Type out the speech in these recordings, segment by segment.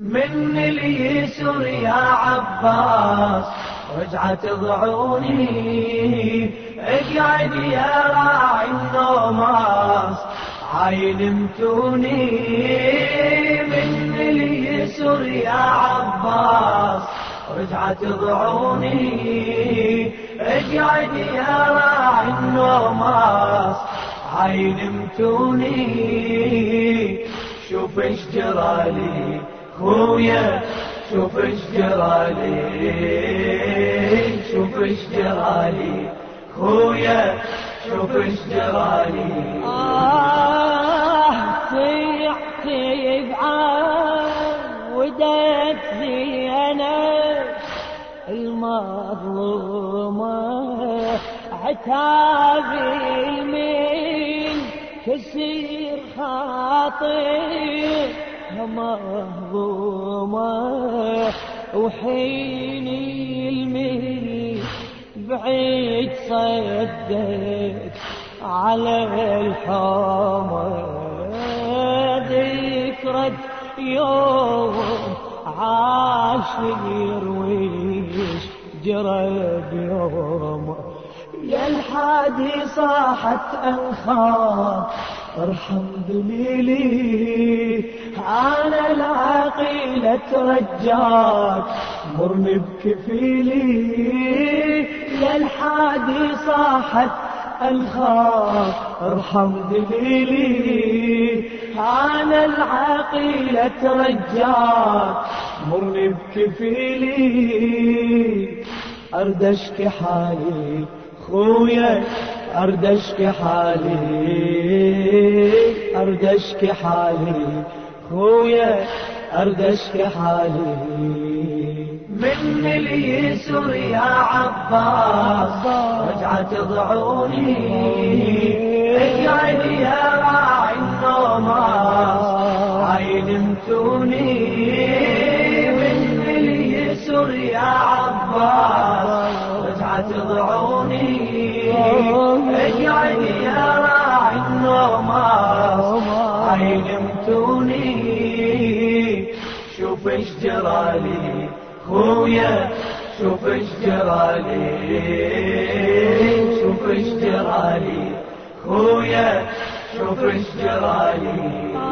من اليسر يا عباس رجعت ضعوني، اقعد يا راعي النوماس عاين متوني. من اليسر يا عباس رجعت ضعوني، اقعد يا راعي النوماس عاين متوني. شوف ايش جرالي خويا، شوف ايش جرالي، شوف ايش جرالي خويا، شوف ايش جرالي. طيحت بعودك زينب المظلومة، عتاب المين كسير خاطر مهضومة، وحين المين بعيد صدق على الحومة. ذكرك يوم عاشر ويش جرى بيومه، يا الحادي صاحت أنخاف ارحم ذليلي. أنا العقيلة رجاك مرني بكفيلي، يا الحادي صاحت أنخاف ارحم ذليلي. أنا العقيلة رجاك مرني بكفيلي. أرد أشكي حالي خويا، أرد أشكي حالي، أرد أشكي حالي خويا، أرد أشكي حالي. من اليسر يا عباس رجعت ضعوني، اقعد يا راعي النوماس عاين متوني. من اليسر يا عباس رجعت ضعوني، اقعد يا راعي النوماس عاين متوني. شوف ايش جرالي خويا، شوف ايش جرالي، شوف ايش جرالي خويا، شوف ايش جرالي.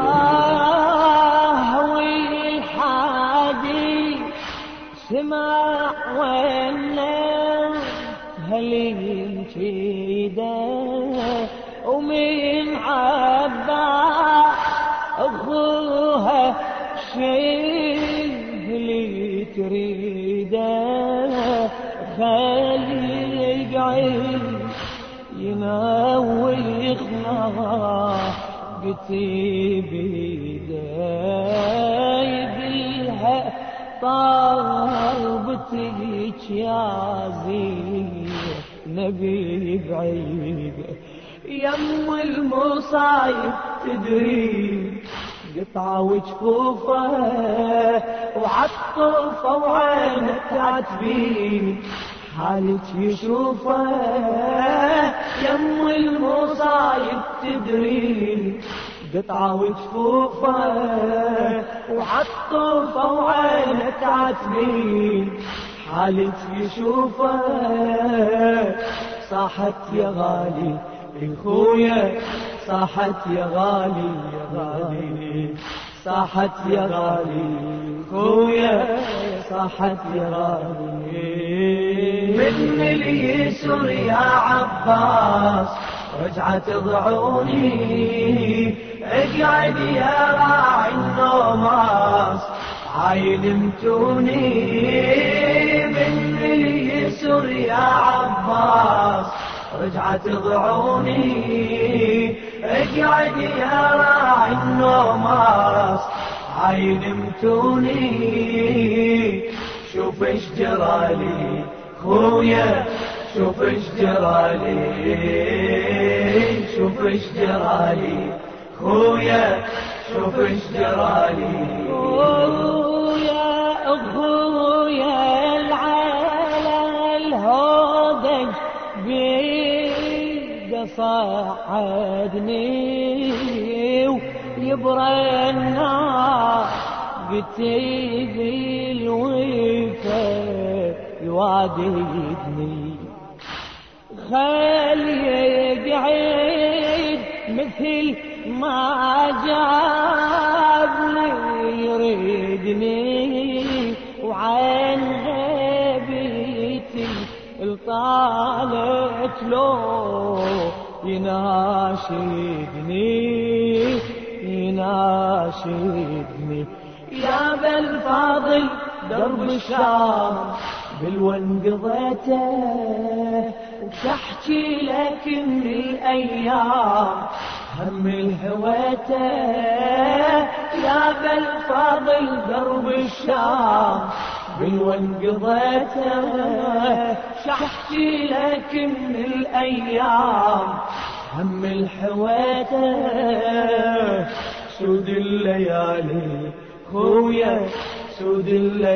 والحادي سمع والناس هلين كده، ومن عبا اخوها شيء اللي تريده، خلي يقعد يناوي خناقتي بيده، يقلها طالبتك يا نبي بعيده. يم المصايب تدري قطعة وجفوفه، وعطفه وعينه تعتبين حالك يشوفه. يم المصايب تدري قطعة وجفوفه، وعطفه وعينه تعتبين حالك يشوفه. صاحت يا غالي خويا، صاحت يا غالي يا غالي، صاحت يا غالي خويا، صاحت يا غالي. من اليسر يا عباس رجعت ضعوني، اقعد يا راعي النوماس عاين متوني. من اليسر يا عباس رجعت ضعوني، اقعد يا راعي النوماس عاين متوني. شوف ايش جرالي خويا، شوف ايش جرالي، شوف ايش جرالي خويا، شوف ايش جرالي. خويا اخويا العالم الهودج بيده صعدني، ويبرى النار بتيجي الوفا يواددني خلي يقعد مثل ما جابني يريدني وعين غيبتي الطالت لو يناشدني يا بالفاضل درب الشام بالون قضيته وشحكي لك من الأيام هم الهويته يا بالفاضل درب الشام بالون قضيته شحكي لك من الأيام هم الحويته سود الليالي خويا سود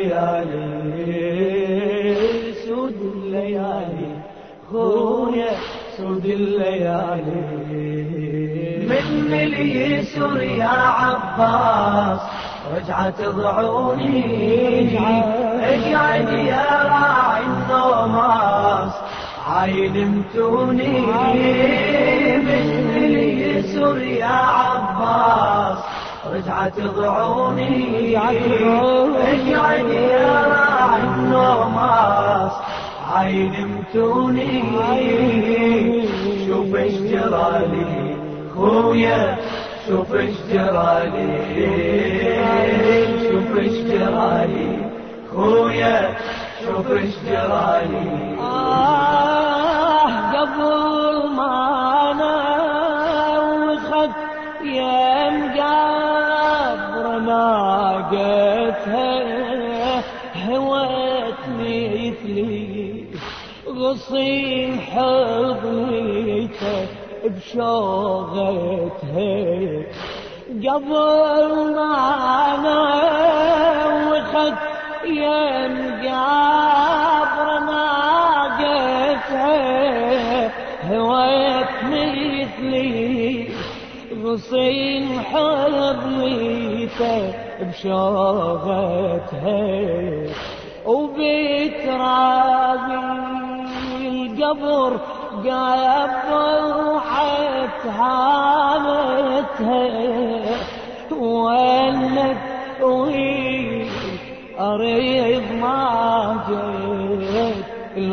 الليالي سود الليالي خويا سود الليالي من اليسر يا عباس رجعت ضعوني اقعد يا راعي النوماس عايلمتوني من اليسر يا عباس رجعت ضعوني اقعد يا راعي النوماس عايلمتوني شوف ايش جرالي خويا شوف ايش جرالي شوف ايش جرالي خويا شوف ايش جرالي قبل ما نوخت يم قبر ناقتها هوت مثلي غصين حضنيته بشوغتها قبل ما نوخت يم قبر ناقتها هوت مثلي غصين حضنيته بشوغتها وبترابي القبر قبضت هامتها ولت وهي أريض ما جيت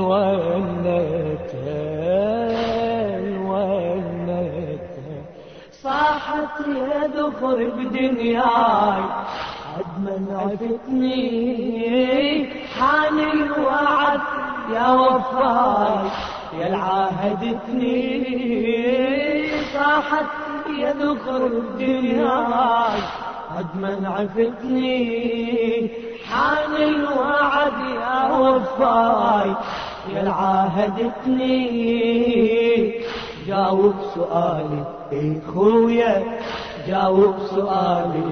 الونتها صاحت يا ذخر بدنياي قد من عفتني حان الوعد يا وفاي يا العاهدتني صاحت يا ذخر بدنياي قد من عفتني حان الوعد يا وفاي يا العاهدتني جاوب سؤالي اي خويا جاوب سؤالي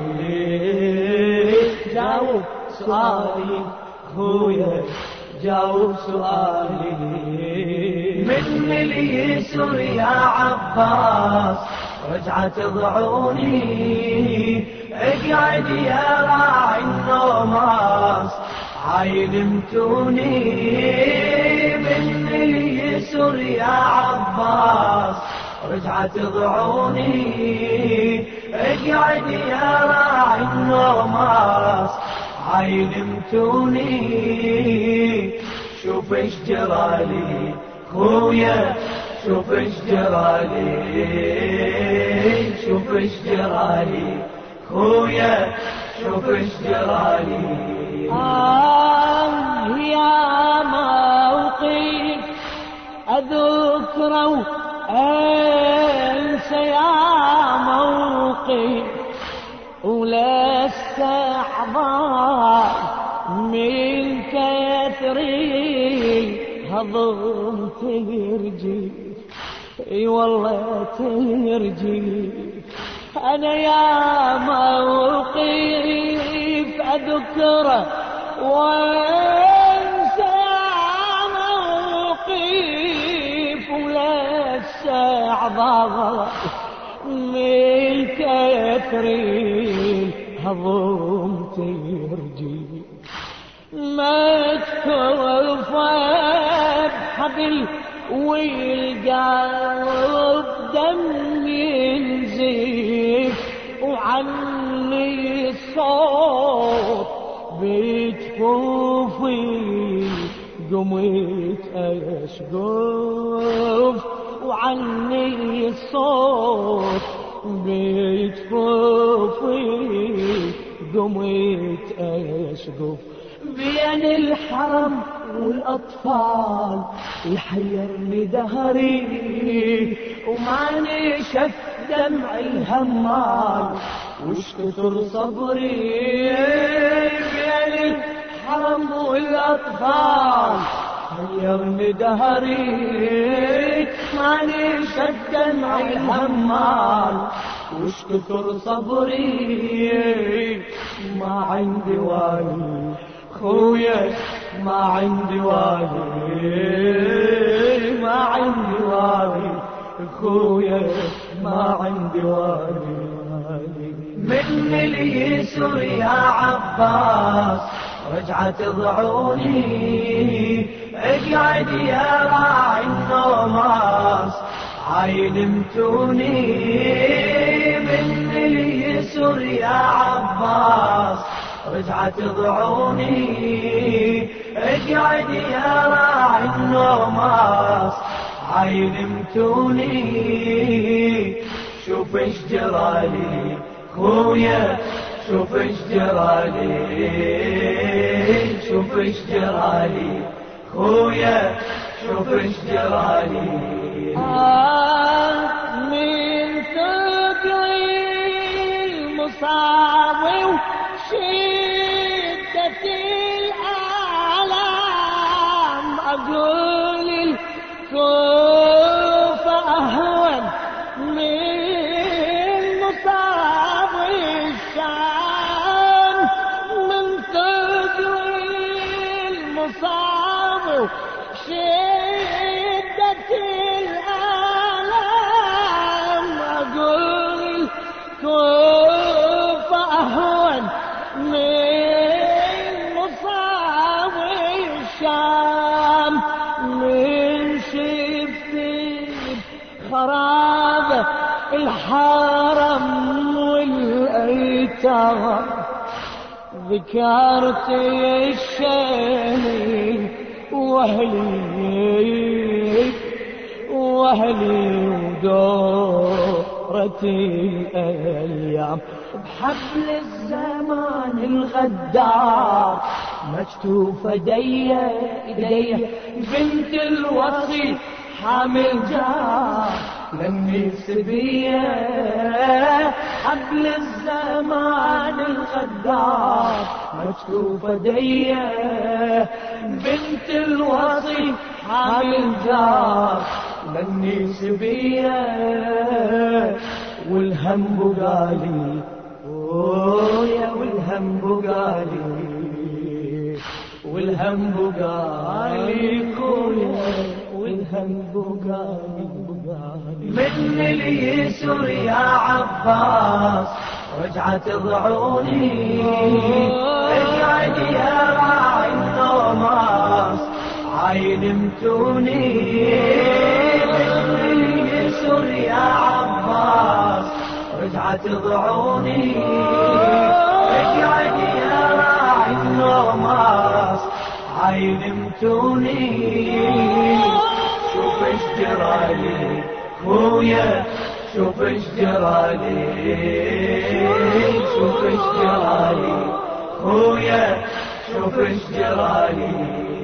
جاوب سؤالي خويا جاوب سؤالي من اليسر يا عباس رجعت ضعوني اقعد يا راعي النوماس عايلمتوني من اليسر يا عباس رجعت ضعوني اقعد يا راعي النوماس عايلمتوني شوف ايش جرالي خويا شوف ايش جرالي شوف ايش جرالي خويا شوف ايش جرالي يا موقف أذكره أنسى يا موقف ولا استعبار من كثري هضم ترجي اي والله ترجي انا يا موقف اذكره وانسى موقف ولا استعبار من كثري هضمتي حبل والقلب دم ينزف وعني الصوت بجفوفي قمت أشقف وعني الصوت بجفوفي قمت أشقف بين الحرم والأطفال يحيرني دهري وماني شف دمع الهمال وش كثر صبري بين الحرم والأطفال حيرني دهري ماني شف دمع الهمال وش كثر صبري ما عندي والي خويا ما عندي والي ما عندي والي خويا ما عندي والي من اليسر يا عباس رجعت ضعوني اقعد يا راعي النوماس عايلمتوني من اليسر يا عباس رجعت ضعوني اقعد يا راعي النوماس عايلمتوني شوف ايش جرالي خويا شوف ايش جرالي شوف ايش جرالي خويا شوف ايش جرالي من ثقل المصاب وشدة الآلام أقول الكوف أهون من مصاب الشام من ثقل المصاب شدة الآلام أقول الكوف أهون من مصاب الشام من شفت خراب الحرم والأيتام ذكرت الشام وأهلي ودورة الأيام بحبل الزمان الغدار مكتوف ايديا بنت الوصي حامل جار لمي سبيه حبل الزمان الغدار مكتوف ايديا بنت الوصي حامل جار لمي سبيه والهم بقالي يا والهم بقالي والهم بقالي خويا والهم بقالي من اليسر يا عباس رجعت ضعوني اقعد يا راعي النوماس عايلمتوني من اليسر يا عباس رجعت ضعوني اقعد يا راعي النوماس عايلمتوني شوف ايش جرالي خويا شوف ايش جرالي شوف ايش جرالي خويا شوف ايش جرالي